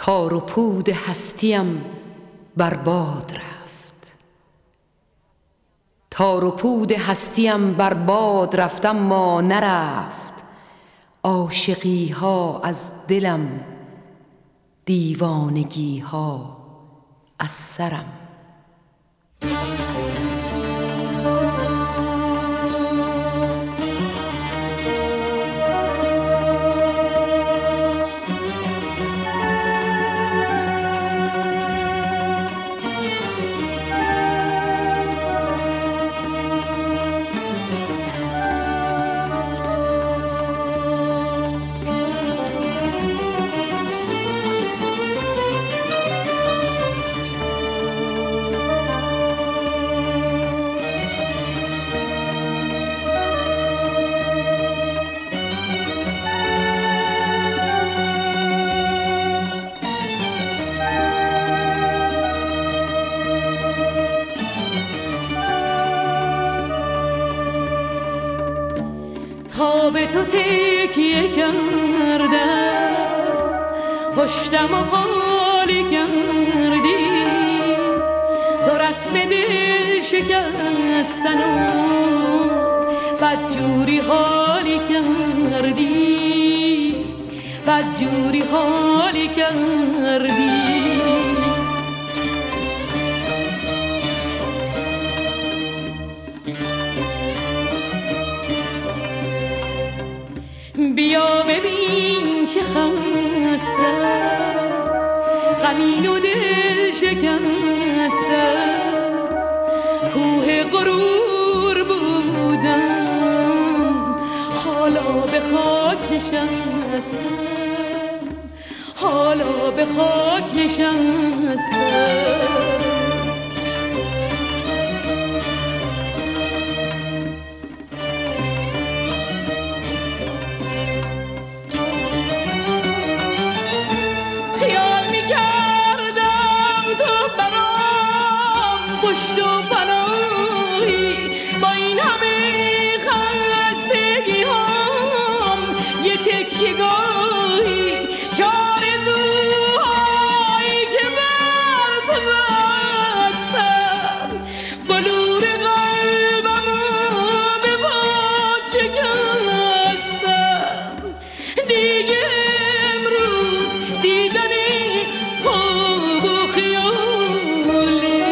تار و پود هستیم بر باد رفت، تار و پود هستیم بر باد رفت، اما نرفت عاشقی ها از دلم، دیوانگی ها از سرم. تا به تو تکیه کردم، پشتم و خالی کردی، تو رسم دل شکستن و بدجوری حالی کردی، بدجوری حالی کردی. بیا ببین چه خستم، غمین و دل شکستم، کوه غرور بودم حالا به خاک نشستم، حالا به خاک نشستم. پشت و پناهی با این همه خستگی هم، یه تکیه گاهی آرزوهایی که بر تو بستم، بلور قلبمو به باد شکستم. دیگه امروز دیدنی خواب و خیاله،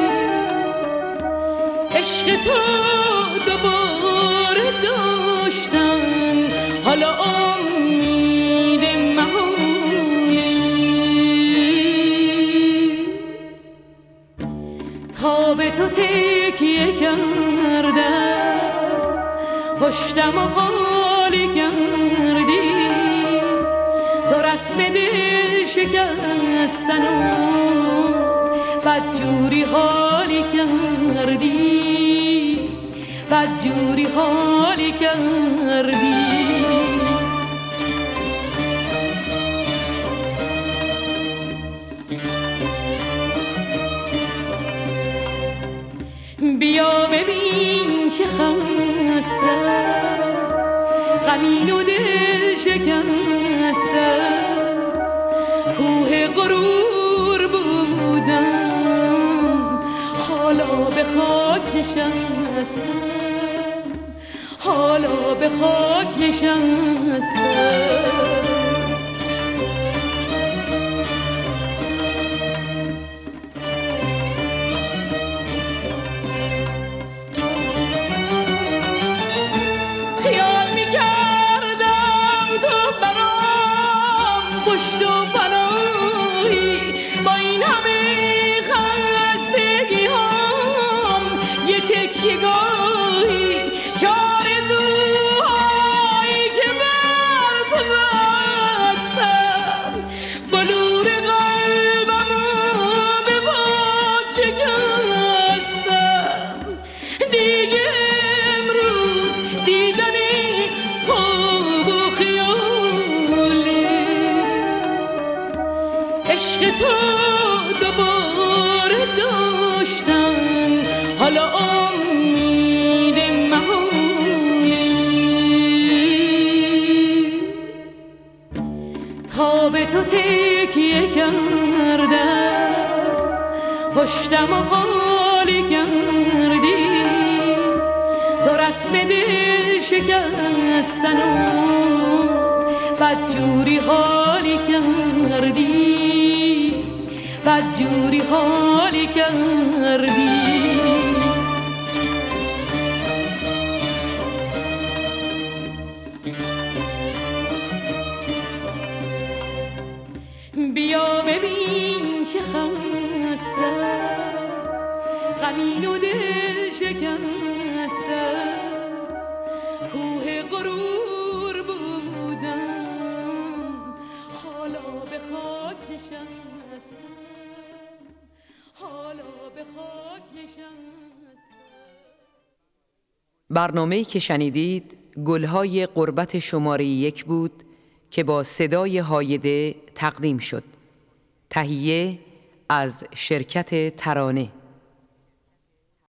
عشق تو دوباره داشتن حالا امید محاله. تا به تو تکیه کردم، پشتم و خالی کردی، تو رسم دل شکستن و بدجوری حالی کردی، بدجوری حالی کردی. بیا ببین چه خستم، غمین و دل شکستم، کوه غرور بودم حالا به خاک نشستم، حالا به خاک نشستم. خیال میکردم تو برام پشت و پناهی با این همه خستگی هم، یه تکیه گاهی که آرزوهایی که بر تو بستم، بلور قلبمو به باد شکستم. دیگه امروز دیدنی خواب و خیاله، عشق تو دوباره داشتن حالا امید محاله. تا به تو تکیه کردم، کشتم و خالی کردی، تو رسم دل شکستن و بدجوری حالی کردی، بدجوری حالی کردی. بیا ببین چه خستم، غمین و دل شکستم، کوه غرور بودم حالا به خاک نشستم، حالا به خاک نشستم. برنامه‌ای که شنیدید گلهای غربت شماره 1 بود که با صدای هایده تقدیم شد. تهیه از شرکت ترانه.